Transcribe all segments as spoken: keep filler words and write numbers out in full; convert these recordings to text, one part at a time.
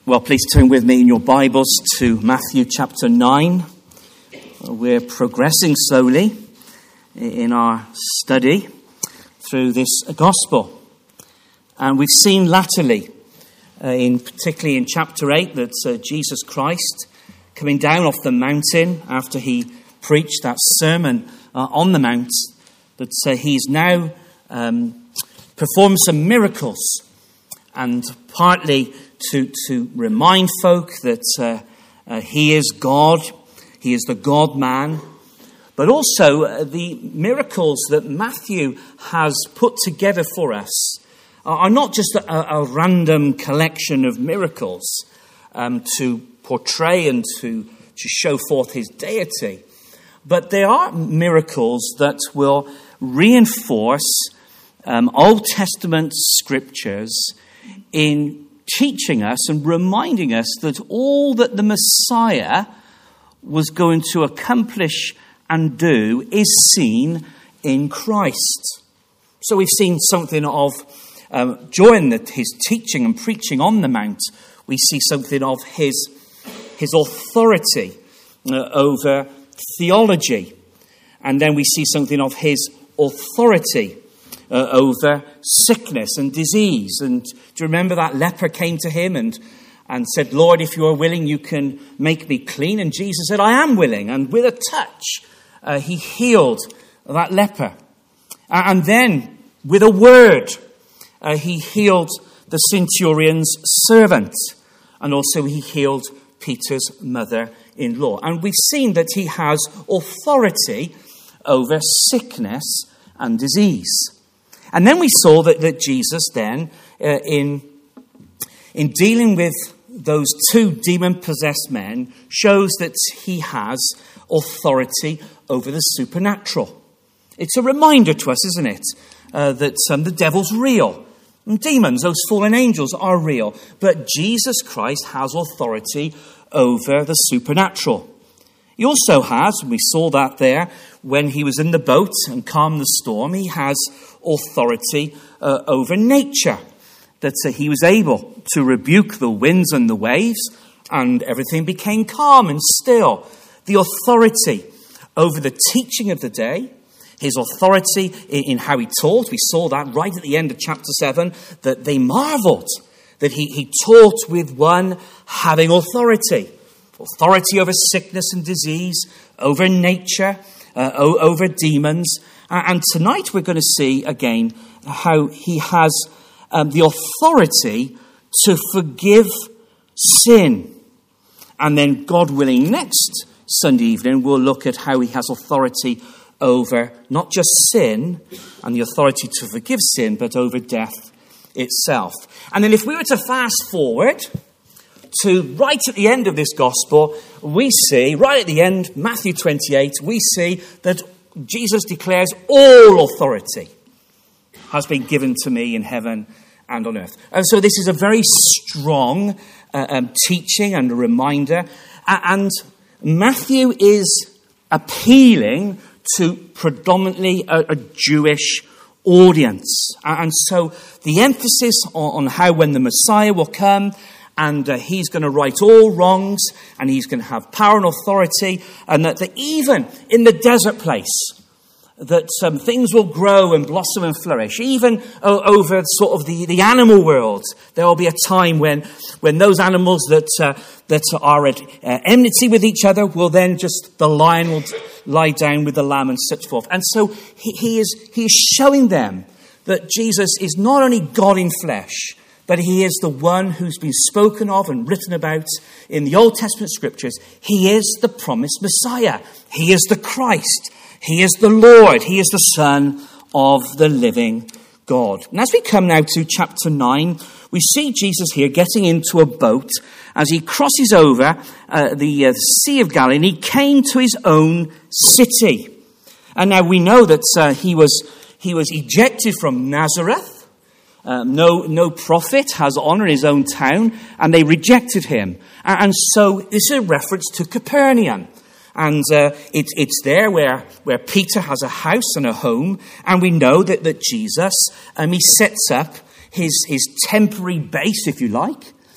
Well, please turn with me in your Bibles to Matthew chapter nine. We're progressing slowly in our study through this gospel. And we've seen latterly, uh, in particularly in chapter eight, that uh, Jesus Christ, coming down off the mountain after he preached that sermon uh, on the mount, that uh, he's now um, performed some miracles, and partly to, to remind folk that uh, uh, he is God, he is the God-man, but also uh, the miracles that Matthew has put together for us are not just a, a random collection of miracles um, to portray and to, to show forth his deity, but they are miracles that will reinforce um, Old Testament scriptures in teaching us and reminding us that all that the Messiah was going to accomplish and do is seen in Christ. So we've seen something of, um, during the, his teaching and preaching on the Mount, we see something of his, his authority uh, over theology. And then we see something of his authority Uh, over sickness and disease. And do you remember that leper came to him and, and said, "Lord, if you are willing, you can make me clean." And Jesus said, "I am willing." And with a touch, uh, he healed that leper. Uh, and then, with a word, uh, he healed the centurion's servant. And also he healed Peter's mother-in-law. And we've seen that he has authority over sickness and disease. And then we saw that, that Jesus then, uh, in, in dealing with those two demon-possessed men, shows that he has authority over the supernatural. It's a reminder to us, isn't it, uh, that um, the devil's real. And demons, those fallen angels, are real. But Jesus Christ has authority over the supernatural. He also has, and we saw that there, when he was in the boat and calmed the storm, he has authority uh, over nature. That uh, he was able to rebuke the winds and the waves, and everything became calm and still. The authority over the teaching of the day, his authority in, in how he taught. We saw that right at the end of chapter seven, that they marveled that he, he taught with one having authority. Authority over sickness and disease, over nature, uh, over demons. Uh, and tonight we're going to see again how he has um, the authority to forgive sin. And then, God willing, next Sunday evening we'll look at how he has authority over not just sin and the authority to forgive sin, but over death itself. And then if we were to fast forward to right at the end of this gospel, we see, right at the end, Matthew twenty-eight, we see that Jesus declares all authority has been given to me in heaven and on earth. And so this is a very strong uh, um, teaching and a reminder. And Matthew is appealing to predominantly a, a Jewish audience. And so the emphasis on, on how when the Messiah will come, and uh, he's going to right all wrongs, and he's going to have power and authority, and that, that even in the desert place, that um, things will grow and blossom and flourish. Even uh, over sort of the, the animal world, there will be a time when when those animals that uh, that are at uh, enmity with each other will then just, the lion will lie down with the lamb and such forth. And so he, he is he is showing them that Jesus is not only God in flesh, but he is the one who's been spoken of and written about in the Old Testament scriptures. He is the promised Messiah. He is the Christ. He is the Lord. He is the Son of the living God. And as we come now to chapter nine, we see Jesus here getting into a boat as he crosses over uh, the uh, Sea of Galilee, and he came to his own city. And now we know that uh, he was he was ejected from Nazareth. Um, no, no prophet has honor in his own town, and they rejected him. And, and so this is a reference to Capernaum. And uh, it, it's there where, where Peter has a house and a home. And we know that, that Jesus, um, he sets up his, his temporary base, if you like,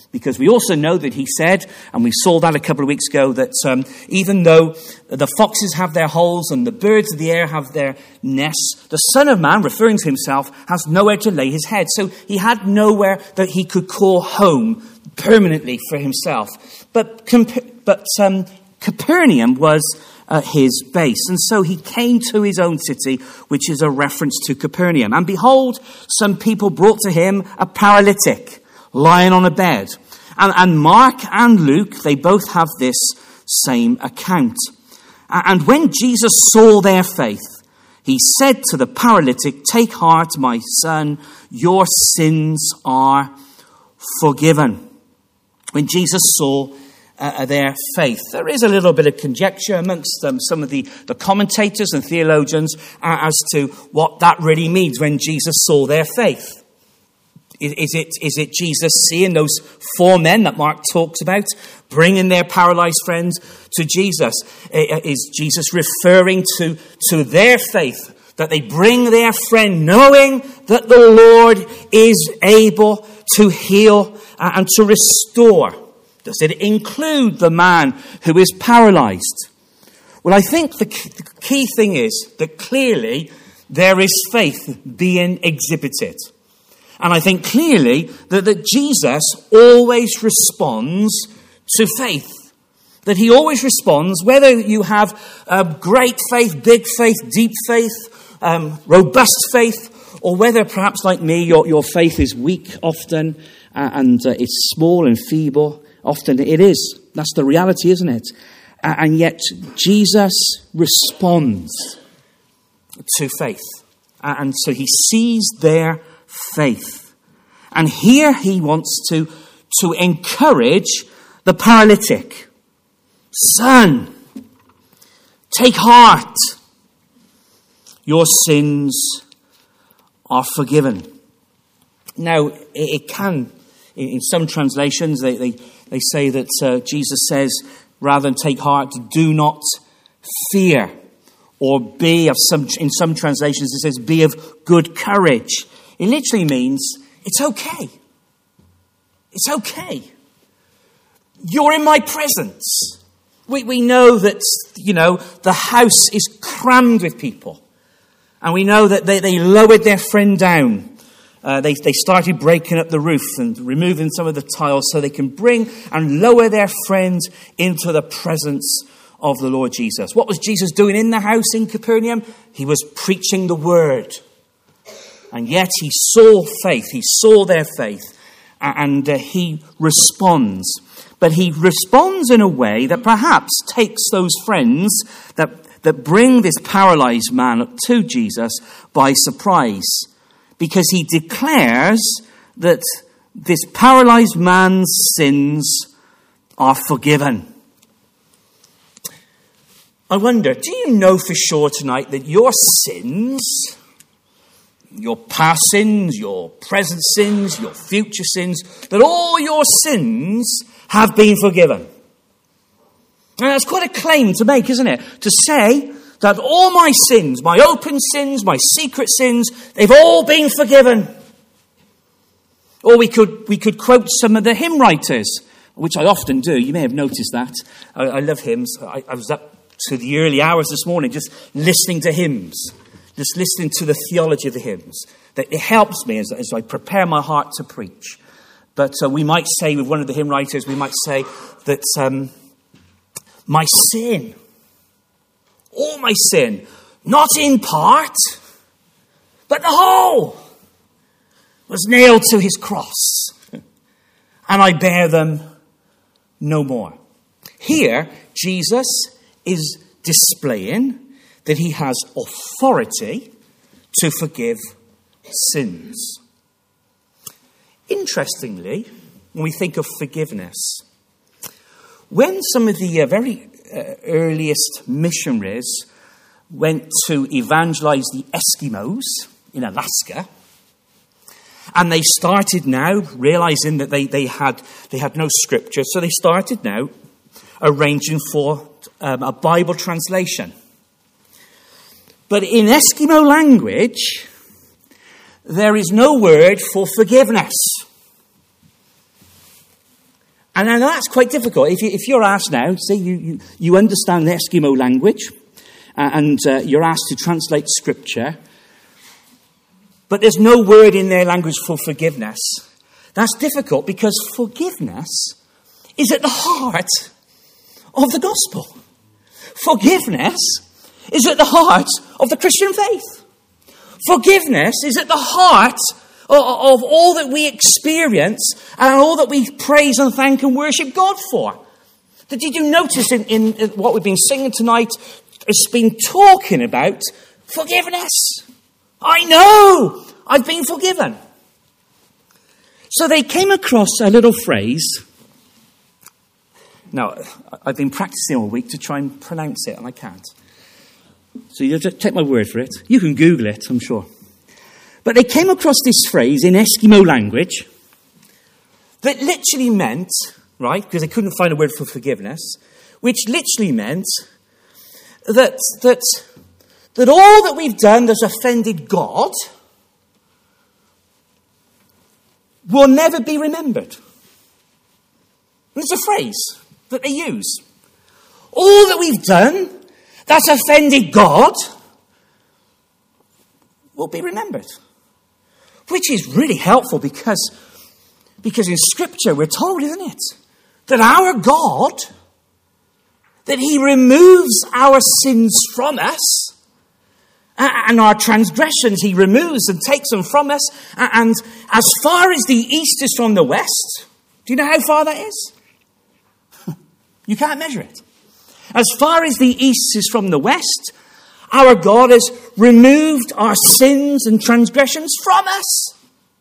Because we also know that he said, and we saw that a couple of weeks ago, that um, even though the foxes have their holes and the birds of the air have their nests, the Son of Man, referring to himself, has nowhere to lay his head. So he had nowhere that he could call home permanently for himself. But, comp- but um, Capernaum was uh, his base. And so he came to his own city, which is a reference to Capernaum. And behold, some people brought to him a paralytic, lying on a bed. And, and Mark and Luke, they both have this same account. And when Jesus saw their faith, he said to the paralytic, "Take heart, my son, your sins are forgiven." When Jesus saw uh, their faith, there is a little bit of conjecture amongst um, some of the, the commentators and theologians uh, as to what that really means when Jesus saw their faith. Is it, is it Jesus seeing those four men that Mark talks about, bringing their paralyzed friends to Jesus? Is Jesus referring to, to their faith, that they bring their friend knowing that the Lord is able to heal and to restore? Does it include the man who is paralyzed? Well, I think the key thing is that clearly there is faith being exhibited. And I think clearly that, that Jesus always responds to faith. That he always responds, whether you have uh, great faith, big faith, deep faith, um, robust faith, or whether perhaps like me, your, your faith is weak often, uh, and uh, it's small and feeble. Often it is. That's the reality, isn't it? Uh, and yet Jesus responds to faith. Uh, and so he sees their faith. And here he wants to, to encourage the paralytic. "Son, take heart. Your sins are forgiven." Now, it, it can, in, in some translations, they, they, they say that uh, Jesus says, rather than take heart, do not fear. Or be of some, in some translations it says, be of good courage. It literally means, it's okay. It's okay. You're in my presence. We, we know that, you know, the house is crammed with people. And we know that they, they lowered their friend down. Uh, they, they started breaking up the roof and removing some of the tiles so they can bring and lower their friend into the presence of the Lord Jesus. What was Jesus doing in the house in Capernaum? He was preaching the word. And yet he saw faith. He saw their faith. And uh, he responds. But he responds in a way that perhaps takes those friends that, that bring this paralyzed man up to Jesus by surprise. Because he declares that this paralyzed man's sins are forgiven. I wonder, do you know for sure tonight that your sins, your past sins, your present sins, your future sins, that all your sins have been forgiven? And that's quite a claim to make, isn't it? To say that all my sins, my open sins, my secret sins, they've all been forgiven. Or we could we could quote some of the hymn writers, which I often do. You may have noticed that. I, I love hymns. I, I was up to the early hours this morning just listening to hymns, just listening to the theology of the hymns. That it helps me as, as I prepare my heart to preach. But uh, we might say with one of the hymn writers, we might say that um, my sin, all my sin, not in part, but the whole, was nailed to his cross, and I bear them no more. Here, Jesus is displaying that he has authority to forgive sins. Interestingly, when we think of forgiveness, when some of the uh, very uh, earliest missionaries went to evangelize the Eskimos in Alaska, and they started now realizing that they, they had they had no scripture, so they started now arranging for um, a Bible translation. But in Eskimo language, there is no word for forgiveness. And I know that's quite difficult. If, you, if you're asked now, say you, you, you understand the Eskimo language, uh, and uh, you're asked to translate Scripture, but there's no word in their language for forgiveness. That's difficult because forgiveness is at the heart of the gospel. Forgiveness is at the heart of the Christian faith. Forgiveness is at the heart of, of all that we experience and all that we praise and thank and worship God for. Did you notice in, in, in what we've been singing tonight? It's been talking about forgiveness. I know I've been forgiven. So they came across a little phrase. Now, I've been practicing all week to try and pronounce it, and I can't. So you just take my word for it. You can Google it, I'm sure. But they came across this phrase in Eskimo language that literally meant, right, because they couldn't find a word for forgiveness, which literally meant that that that all that we've done that's offended God will never be remembered. And it's a phrase that they use. All that we've done that's offended God will be remembered. Which is really helpful because, because in Scripture we're told, isn't it, that our God, that he removes our sins from us, and our transgressions he removes and takes them from us, and as far as the east is from the west, do you know how far that is? You can't measure it. As far as the east is from the west, our God has removed our sins and transgressions from us.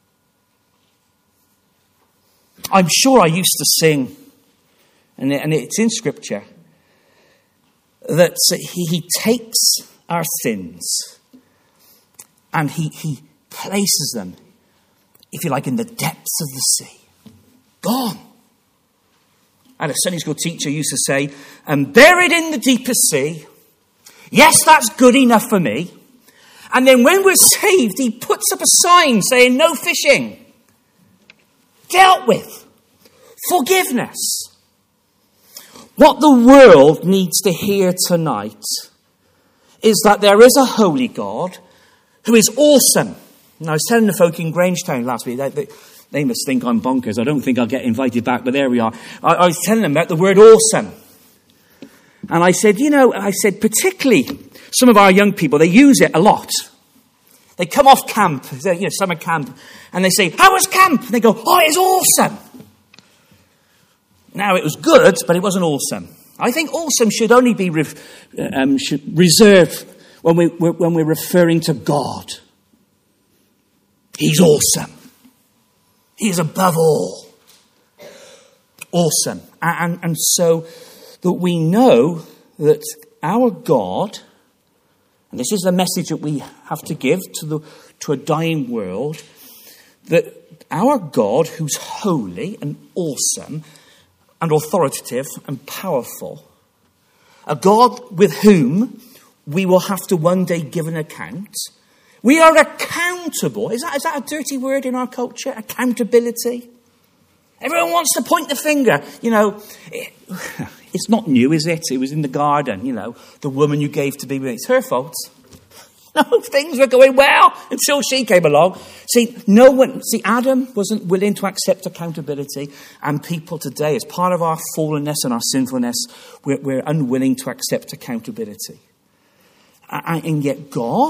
I'm sure I used to sing, and it's in Scripture, that he, he takes our sins and he, he places them, if you like, in the depths of the sea. Gone. I had a Sunday school teacher who used to say, and buried in the deepest sea. Yes, that's good enough for me. And then when we're saved, he puts up a sign saying no fishing. Dealt with. Forgiveness. What the world needs to hear tonight is that there is a holy God who is awesome. And I was telling the folk in Grangetown last week, they, they, they must think I'm bonkers. I don't think I'll get invited back, but there we are. I, I was telling them about the word awesome. And I said, you know, I said, particularly some of our young people, they use it a lot. They come off camp, you know, summer camp, and they say, how was camp? And they go, oh, it's awesome. Now, it was good, but it wasn't awesome. I think awesome should only be re- um, should reserved when, we, when we're referring to God. He's awesome. He is above all. Awesome. And, and so that we know that our God, and this is the message that we have to give to the to a dying world, that our God, who's holy and awesome and authoritative and powerful, a God with whom we will have to one day give an account. We are accountable. Is that, is that a dirty word in our culture? Accountability? Everyone wants to point the finger. You know, it, it's not new, is it? It was in the garden, you know, the woman you gave to be with. It's her fault. No, things were going well until she came along. See, no one, see, Adam wasn't willing to accept accountability, and people today, as part of our fallenness and our sinfulness, we're, we're unwilling to accept accountability. And, and yet God,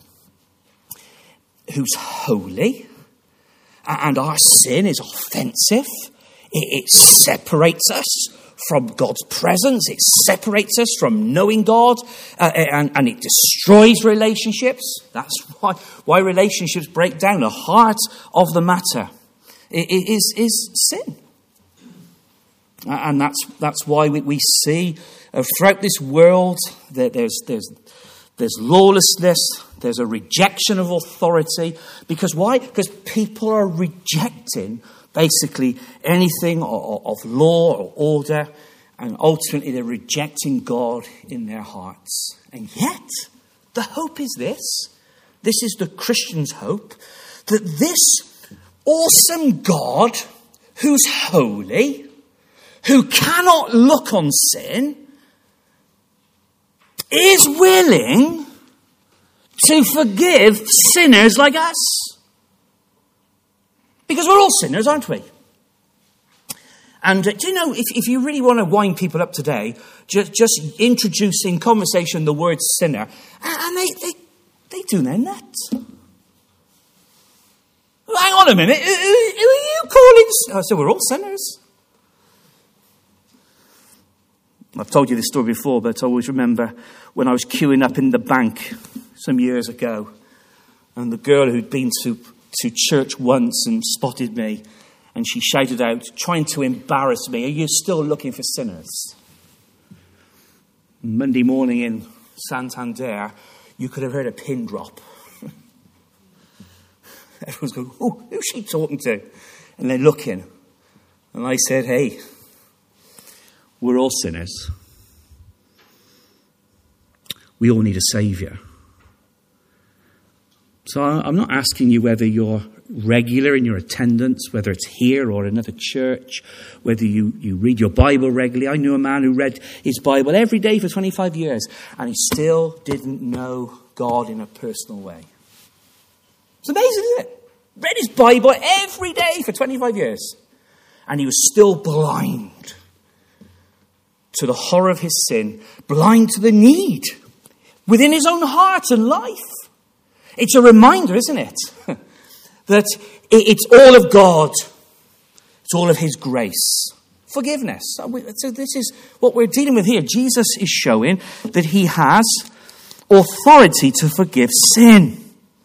who's holy, and our sin is offensive, it, it separates us from God's presence. It separates us from knowing God, uh, and, and it destroys relationships. That's why, why relationships break down. The heart of the matter is, is sin. And that's that's why we, we see uh, throughout this world that there's, there's, there's lawlessness, there's a rejection of authority. Because why? Because people are rejecting basically anything of law or order, and ultimately they're rejecting God in their hearts. And yet, the hope is this. This is the Christian's hope, that this awesome God, who's holy, who cannot look on sin, is willing to forgive sinners like us. Because we're all sinners, aren't we? And uh, do you know, if, if you really want to wind people up today, just, just introduce in conversation the word sinner, and, and they, they, they do their nuts. Hang on a minute, who, who are you calling? I said, we're all sinners. I've told you this story before, but I always remember when I was queuing up in the bank some years ago, and the girl who'd been to, to church once and spotted me, and she shouted out, trying to embarrass me, "Are you still looking for sinners?" Monday morning in Santander, you could have heard a pin drop. Everyone's going, "Oh, who's she talking to?" And they're looking. And I said, "Hey, we're all sinners. We all need a saviour." So I'm not asking you whether you're regular in your attendance, whether it's here or another church, whether you, you read your Bible regularly. I knew a man who read his Bible every day for twenty-five years, and he still didn't know God in a personal way. It's amazing, isn't it? Read his Bible every day for twenty-five years, and he was still blind to the horror of his sin, blind to the need within his own heart and life. It's a reminder, isn't it, that it's all of God. It's all of his grace. Forgiveness. So this is what we're dealing with here. Jesus is showing that he has authority to forgive sin.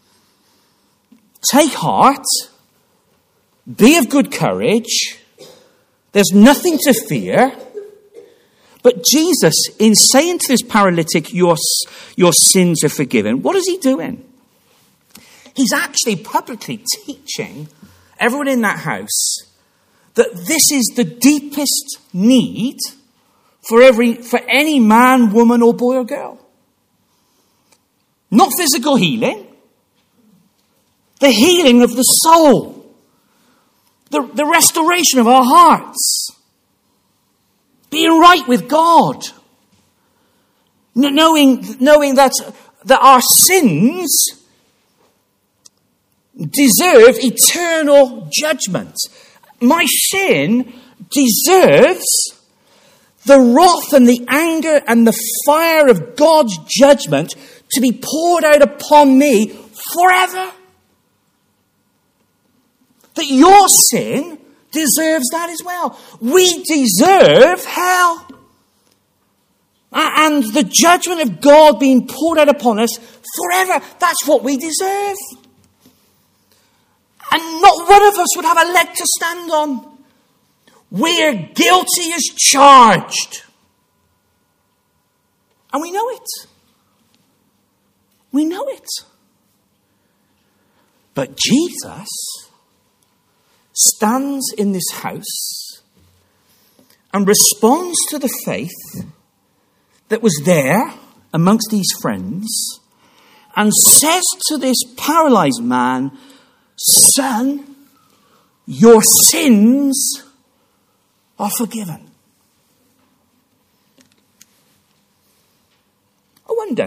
Take heart. Be of good courage. There's nothing to fear. But Jesus, in saying to this paralytic, your, your sins are forgiven, what is he doing? He's actually publicly teaching everyone in that house that this is the deepest need for every for any man, woman, or boy or girl. Not physical healing. The healing of the soul. The, the restoration of our hearts. Being right with God. Knowing, knowing that, that our sins deserve eternal judgment. My sin deserves the wrath and the anger and the fire of God's judgment to be poured out upon me forever. That your sin deserves that as well. We deserve hell. And the judgment of God being poured out upon us forever. That's what we deserve. And not one of us would have a leg to stand on. We're guilty as charged. And we know it. We know it. But Jesus stands in this house and responds to the faith that was there amongst these friends and says to this paralyzed man, "Son, your sins are forgiven." I wonder,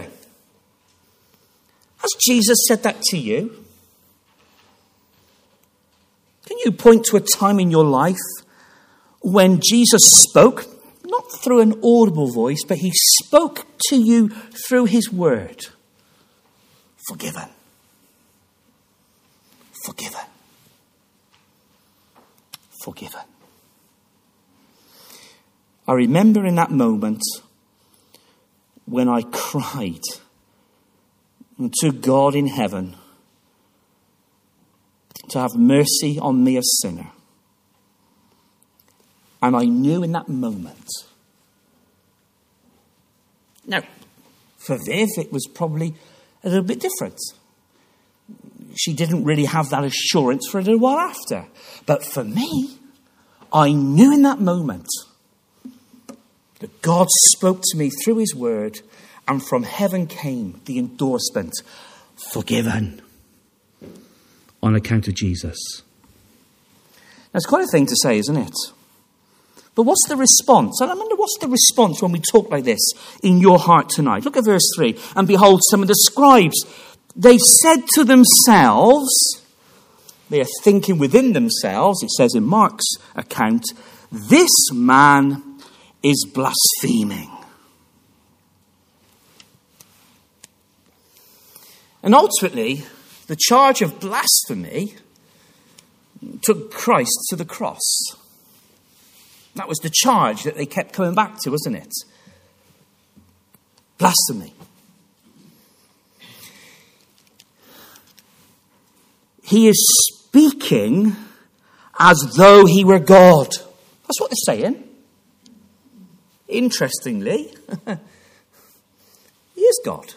has Jesus said that to you? Can you point to a time in your life when Jesus spoke, not through an audible voice, but he spoke to you through his word? Forgiven. Forgiven. Forgiven. I remember in that moment when I cried to God in heaven to have mercy on me, a sinner. And I knew in that moment. Now, for Viv, it was probably a little bit different. She didn't really have that assurance for a little while after. But for me, I knew in that moment that God spoke to me through his word, and from heaven came the endorsement, forgiven, on account of Jesus. That's quite a thing to say, isn't it? But what's the response? And I wonder what's the response when we talk like this in your heart tonight? Look at verse three. And behold, some of the scribes, they said to themselves, they are thinking within themselves, it says in Mark's account, this man is blaspheming. And ultimately, the charge of blasphemy took Christ to the cross. That was the charge that they kept coming back to, wasn't it? Blasphemy. He is speaking as though he were God. That's what they're saying. Interestingly, he is God.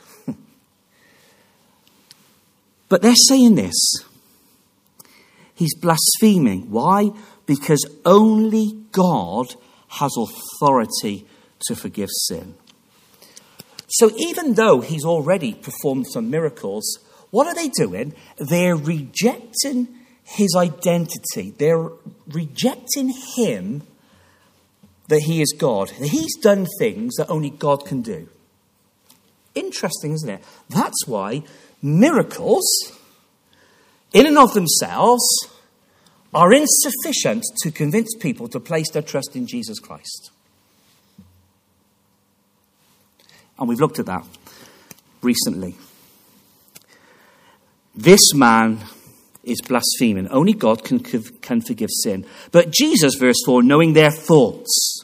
But they're saying this. He's blaspheming. Why? Because only God has authority to forgive sin. So even though he's already performed some miracles, what are they doing? They're rejecting his identity. They're rejecting him, that he is God. He's done things that only God can do. Interesting, isn't it? That's why miracles, in and of themselves, are insufficient to convince people to place their trust in Jesus Christ. And we've looked at that recently. This man is blaspheming. Only God can, can forgive sin. But Jesus, verse four, knowing their thoughts.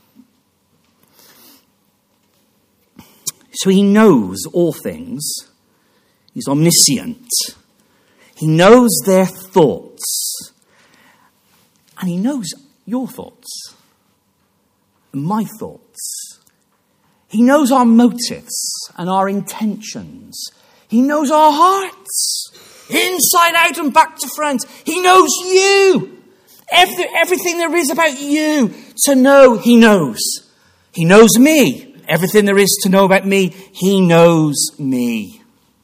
So he knows all things. He's omniscient. He knows their thoughts. And he knows your thoughts. And my thoughts. He knows our motives and our intentions. He knows our hearts. Inside out and back to front. He knows you. Every, everything there is about you to know, he knows. He knows me. Everything there is to know about me, he knows me.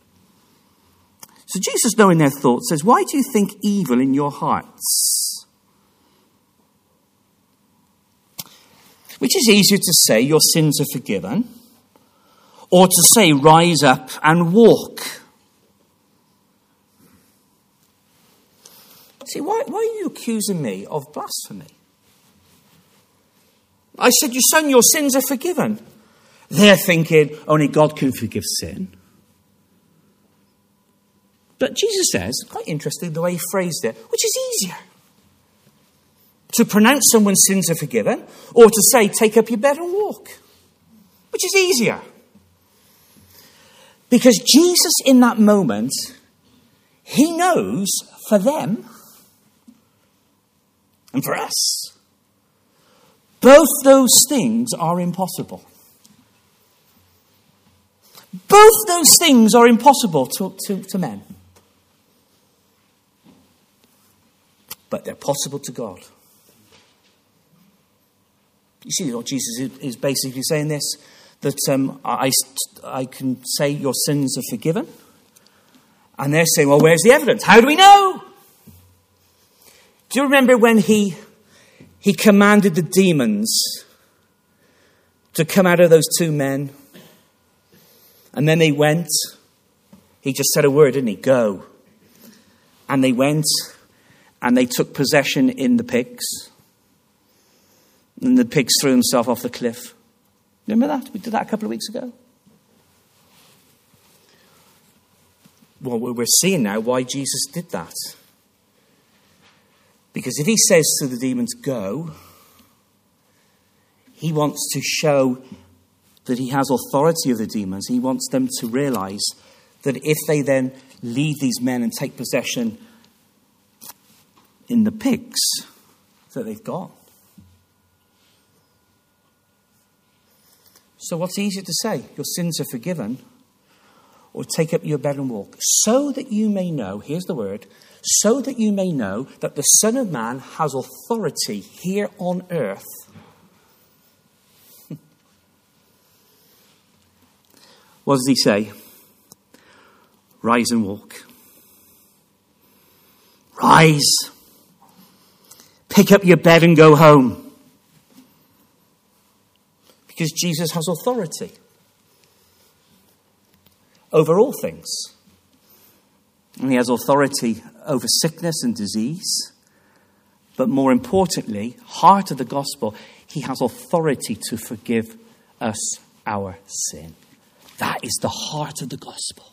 So Jesus, knowing their thoughts, says, why do you think evil in your hearts? Which is easier to say, your sins are forgiven, or to say, rise up and walk? See, why, why are you accusing me of blasphemy? I said, your son, your sins are forgiven. They're thinking, only God can forgive sin. But Jesus says, quite interesting the way he phrased it, which is easier? To pronounce someone's sins are forgiven, or to say, take up your bed and walk? Which is easier? Because Jesus, in that moment, he knows for them and for us, both those things are impossible. Both those things are impossible to, to, to men. But they're possible to God. You see what Jesus is, is basically saying this? That um, I, I can say your sins are forgiven. And they're saying, well, where's the evidence? How do we know? Do you remember when he, he commanded the demons to come out of those two men? And then they went. He just said a word, didn't he? Go. And they went and they took possession in the pigs. And the pigs threw himself off the cliff. Remember that? We did that a couple of weeks ago. Well, we're seeing now why Jesus did that. Because if he says to the demons, go, he wants to show that he has authority of the demons. He wants them to realize that if they then leave these men and take possession in the pigs that they've got. So what's easier to say? Your sins are forgiven, or take up your bed and walk. So that you may know, here's the word, so that you may know that the Son of Man has authority here on earth. What does he say? Rise and walk. Rise. Pick up your bed and go home. Because Jesus has authority over all things. And he has authority over sickness and disease. But more importantly, heart of the gospel, he has authority to forgive us our sin. That is the heart of the gospel.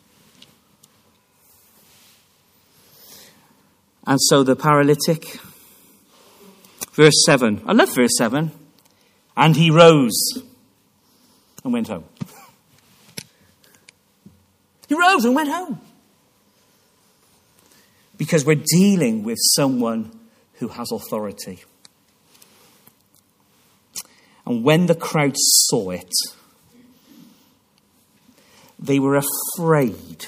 And so the paralytic, verse seven. I love verse seven. And he rose and went home. He rose and went home. Because we're dealing with someone who has authority. And when the crowd saw it, they were afraid.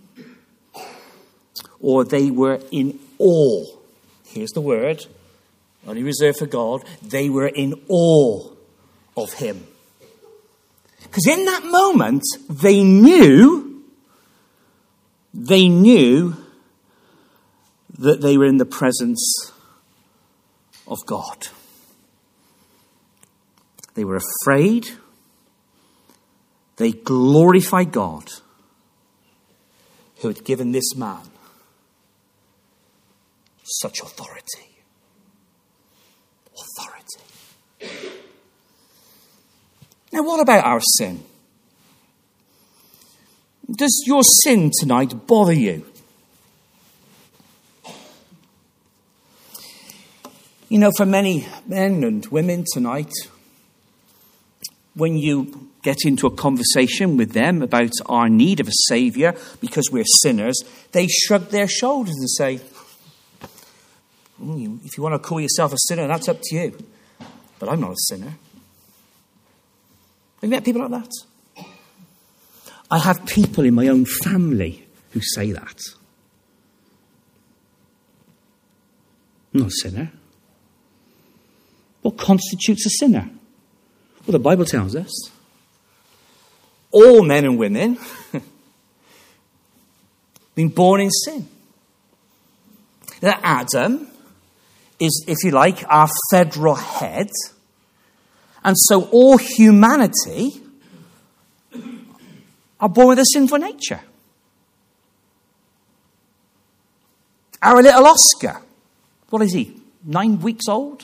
Or they were in awe. Here's the word, only reserved for God. They were in awe of him. Because in that moment, they knew, they knew that they were in the presence of God. They were afraid. They glorified God, who had given this man such authority. Authority. Now, what about our sin? Does your sin tonight bother you? You know, for many men and women tonight, when you get into a conversation with them about our need of a saviour because we're sinners, they shrug their shoulders and say, mm, if you want to call yourself a sinner, that's up to you. But I'm not a sinner. Have you met people like that? I have people in my own family who say that. I'm not a sinner. What constitutes a sinner? Well, the Bible tells us all men and women been born in sin. That Adam is, if you like, our federal head. And so all humanity are born with a sinful nature. Our little Oscar, what is he, nine weeks old?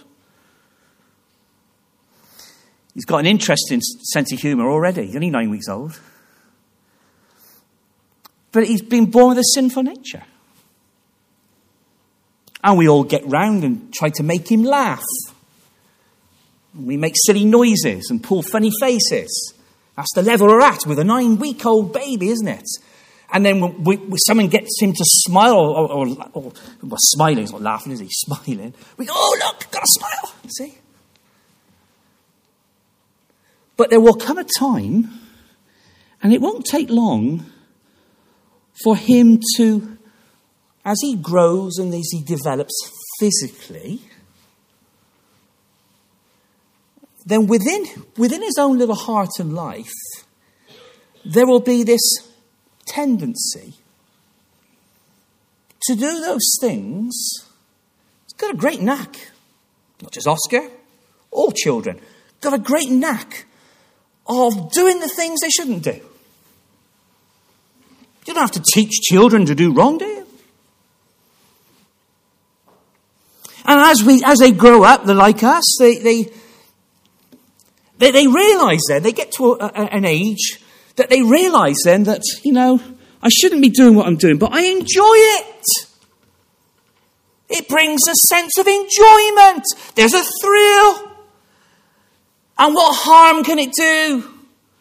He's got an interesting sense of humour already. He's only nine weeks old. But he's been born with a sinful nature. And we all get round and try to make him laugh. We make silly noises and pull funny faces. That's the level we're at with a nine-week-old baby, isn't it? And then we, we, someone gets him to smile, or, or, or, or well, smiling, he's not laughing, is he? Smiling. We go, oh, look, got a smile. See? But there will come a time, and it won't take long, for him to, as he grows and as he develops physically, then within, within his own little heart and life, there will be this tendency to do those things. He's got a great knack. Not just Oscar, all children. Got a great knack of doing the things they shouldn't do. You don't have to teach children to do wrong, do you? And as we, as they grow up, they're like us. They, they, they, they realise then, they get to a, a, an age that they realise then that, you know, I shouldn't be doing what I'm doing, but I enjoy it. It brings a sense of enjoyment. There's a thrill. And what harm can it do?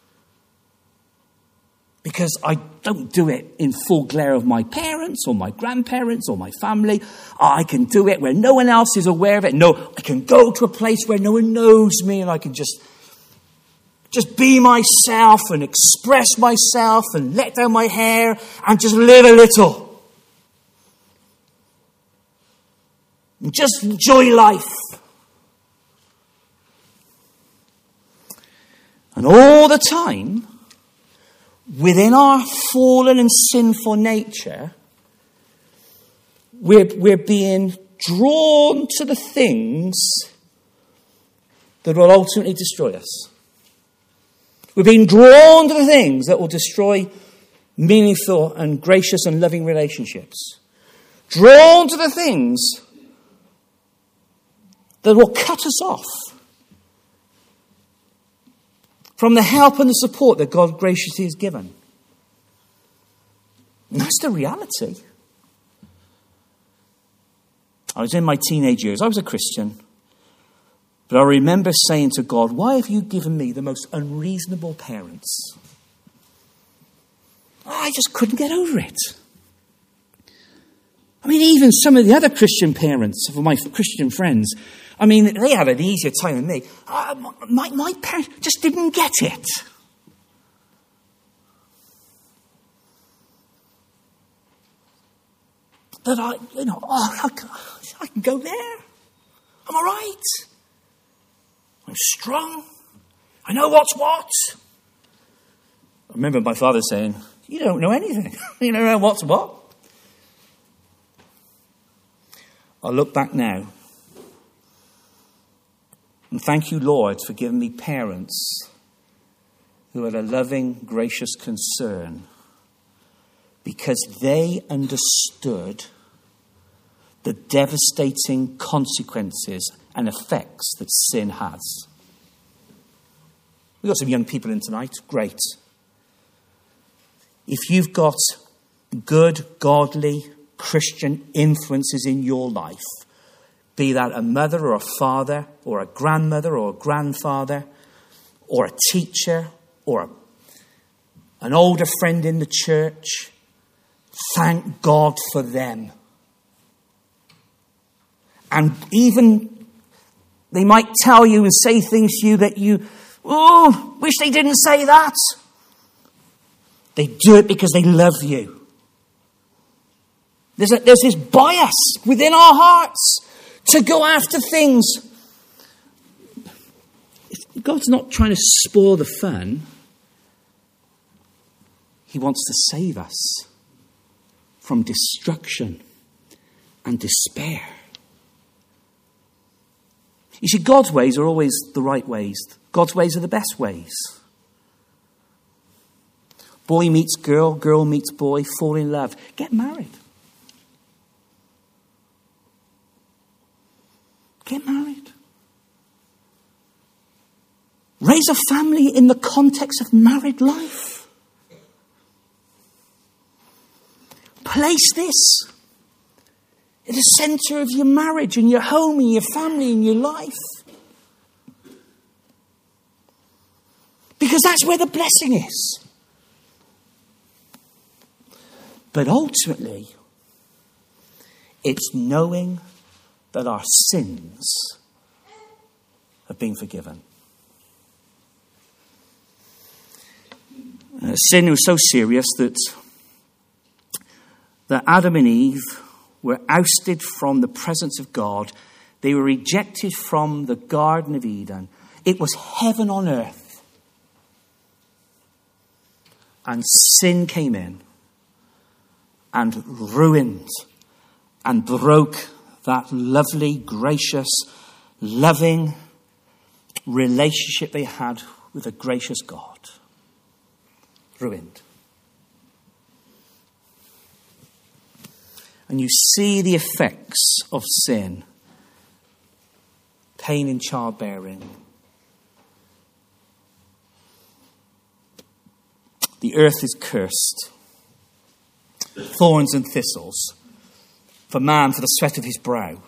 Because I don't do it in full glare of my parents or my grandparents or my family. I can do it where no one else is aware of it. No, I can go to a place where no one knows me and I can just, just be myself and express myself and let down my hair and just live a little. And just enjoy life. And all the time, within our fallen and sinful nature, we're, we're being drawn to the things that will ultimately destroy us. We're being drawn to the things that will destroy meaningful and gracious and loving relationships. Drawn to the things that will cut us off from the help and the support that God graciously has given. And that's the reality. I was in my teenage years. I was a Christian. But I remember saying to God, why have you given me the most unreasonable parents? I just couldn't get over it. I mean, even some of the other Christian parents of my Christian friends, I mean, they had an easier time than me. Uh, my, my parents just didn't get it. That I, you know, oh, I can, I can go there. I'm all right. I'm strong. I know what's what. I remember my father saying, you don't know anything. You don't know what's what. I look back now. And thank you, Lord, for giving me parents who had a loving, gracious concern, because they understood the devastating consequences and effects that sin has. We've got some young people in tonight. Great. If you've got good, godly, Christian influences in your life, be that a mother or a father or a grandmother or a grandfather or a teacher or a, an older friend in the church, thank God for them. And even they might tell you and say things to you that you, oh, wish they didn't say that. They do it because they love you. There's, a, there's this bias within our hearts to go after things. God's not trying to spoil the fun. He wants to save us from destruction and despair. You see, God's ways are always the right ways. God's ways are the best ways. Boy meets girl, girl meets boy, fall in love. Get married. Get married. Raise a family in the context of married life. Place this at the centre of your marriage and your home and your family and your life. Because that's where the blessing is. But ultimately, it's knowing that our sins have been forgiven. Uh, sin was so serious that, that Adam and Eve were ousted from the presence of God. They were rejected from the Garden of Eden. It was heaven on earth. And sin came in and ruined and broke that lovely, gracious, loving relationship they had with a gracious God. Ruined. And you see the effects of sin. Pain in childbearing. The earth is cursed. Thorns and thistles. For man, for the sweat of his brow.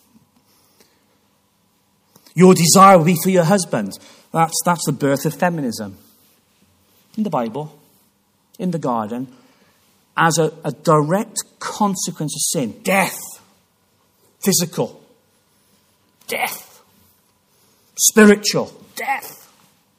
Your desire will be for your husband. That's, that's the birth of feminism. In the Bible. In the garden. As a, a direct consequence of sin. Death. Physical. Death. Spiritual. Death.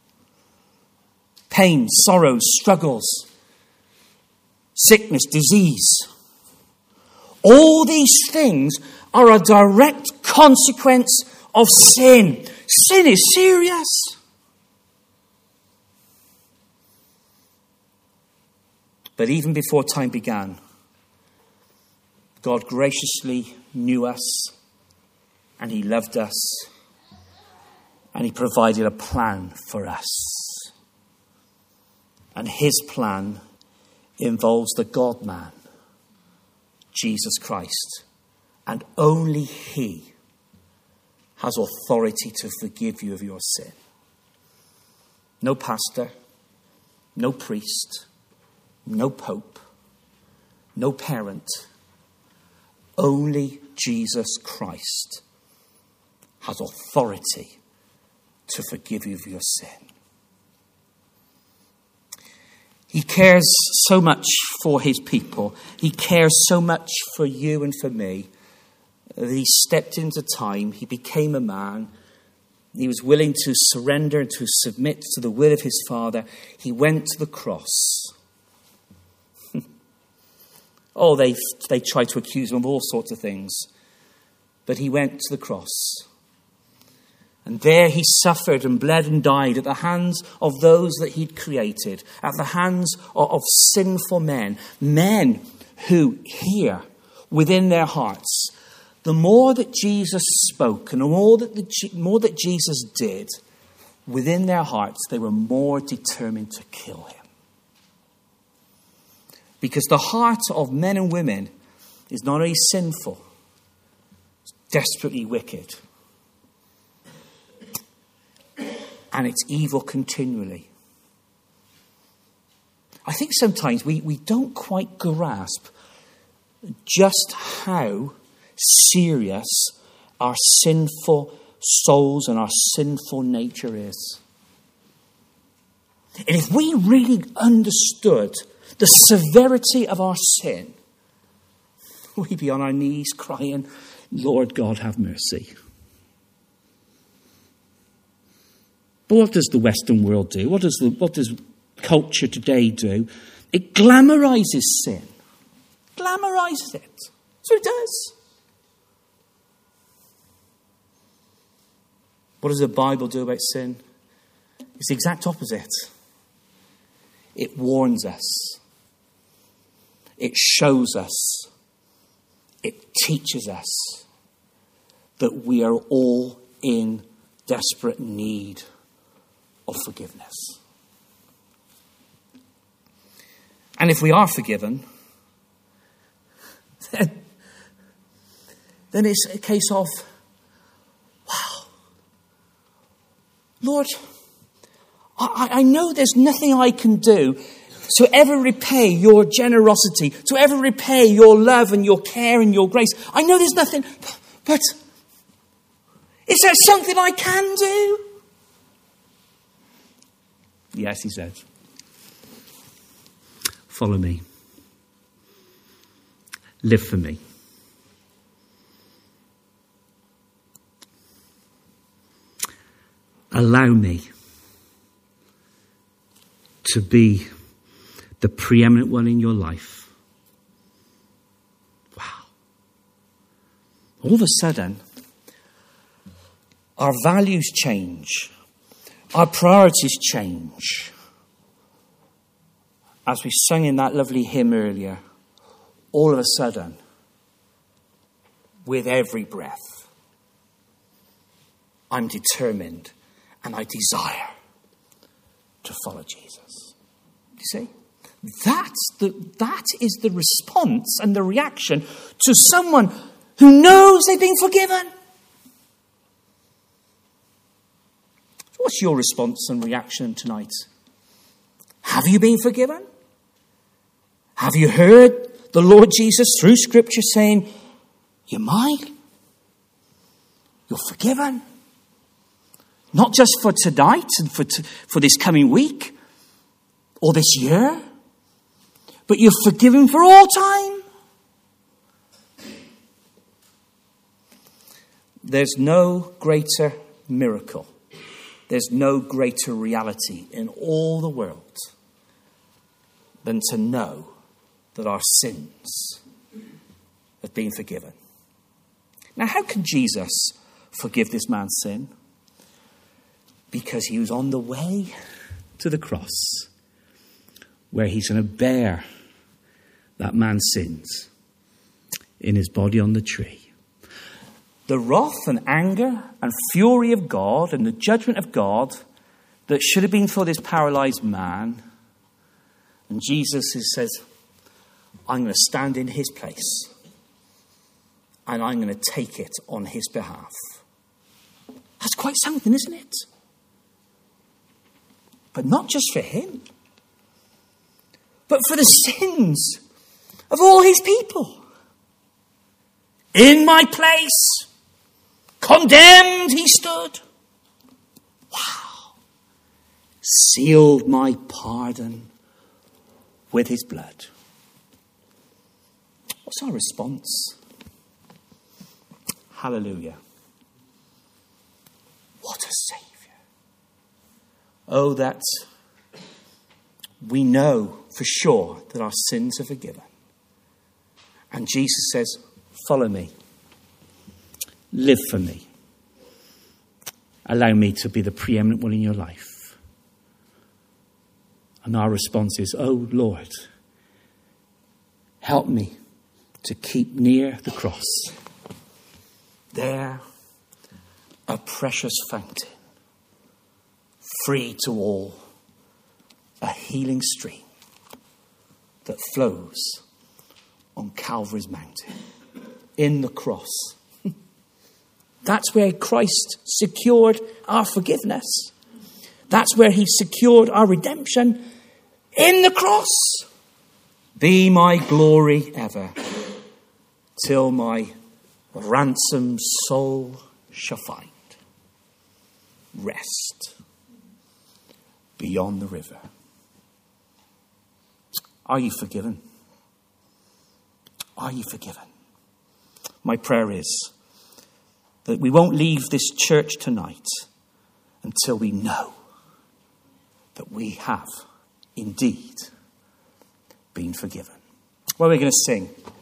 Pain, sorrows, struggles. Sickness, disease. All these things are a direct consequence of sin. Sin is serious. But even before time began, God graciously knew us, and he loved us, and he provided a plan for us. And his plan involves the God-man, Jesus Christ. And only he has authority to forgive you of your sin. No pastor, no priest, no pope, no parent. Only Jesus Christ has authority to forgive you of your sin. He cares so much for his people. He cares so much for you and for me that he stepped into time. He became a man. He was willing to surrender and to submit to the will of his Father. He went to the cross. oh, they they tried to accuse him of all sorts of things. But he went to the cross. And there he suffered and bled and died at the hands of those that he'd created, at the hands of, of sinful men, men who hear within their hearts, the more that Jesus spoke and the more that, the, more that Jesus did, within their hearts, they were more determined to kill him. Because the heart of men and women is not only sinful, it's desperately wicked. And it's evil continually. I think sometimes we, we don't quite grasp just how serious our sinful souls and our sinful nature is. And if we really understood the severity of our sin, we'd be on our knees crying, Lord God, have mercy. But what does the Western world do? What does the, what does culture today do? It glamorizes sin. Glamorizes it. That's what it does. What does the Bible do about sin? It's the exact opposite. It warns us. It shows us. It teaches us that we are all in desperate need of forgiveness. And if we are forgiven, then, then it's a case of, wow, Lord, I, I know there's nothing I can do to ever repay your generosity, to ever repay your love and your care and your grace. I know there's nothing, but is there something I can do? Yes, he says. Follow me. Live for me. Allow me to be the preeminent one in your life. Wow. All of a sudden, our values change. Our priorities change. As we sung in that lovely hymn earlier, all of a sudden, with every breath, I'm determined and I desire to follow Jesus. You see? That's the, that is the response and the reaction to someone who knows they've been forgiven. What's your response and reaction tonight? Have you been forgiven? Have you heard the Lord Jesus through Scripture saying, you're mine? You're forgiven? Not just for tonight and for, t- for this coming week or this year, but you're forgiven for all time. There's no greater miracle. There's no greater reality in all the world than to know that our sins have been forgiven. Now, how can Jesus forgive this man's sin? Because he was on the way to the cross, where he's going to bear that man's sins in his body on the tree. The wrath and anger and fury of God and the judgment of God that should have been for this paralyzed man And Jesus has said, I'm going to stand in his place and I'm going to take it on his behalf. That's quite something, isn't it? But not just for him, but for the sins of all his people. In my place, condemned he stood. Wow. Sealed my pardon with his blood. What's our response? Hallelujah. What a Saviour. Oh, that we know for sure that our sins are forgiven. And Jesus says, follow me. Live for me. Allow me to be the preeminent one in your life. And our response is, oh Lord, help me to keep near the cross. There, a precious fountain, free to all, a healing stream that flows on Calvary's mountain, in the cross. That's where Christ secured our forgiveness. That's where he secured our redemption, in the cross. Be my glory ever, till my ransomed soul shall find rest beyond the river. Are you forgiven? Are you forgiven? My prayer is that we won't leave this church tonight until we know that we have indeed been forgiven. Well, we're going to sing.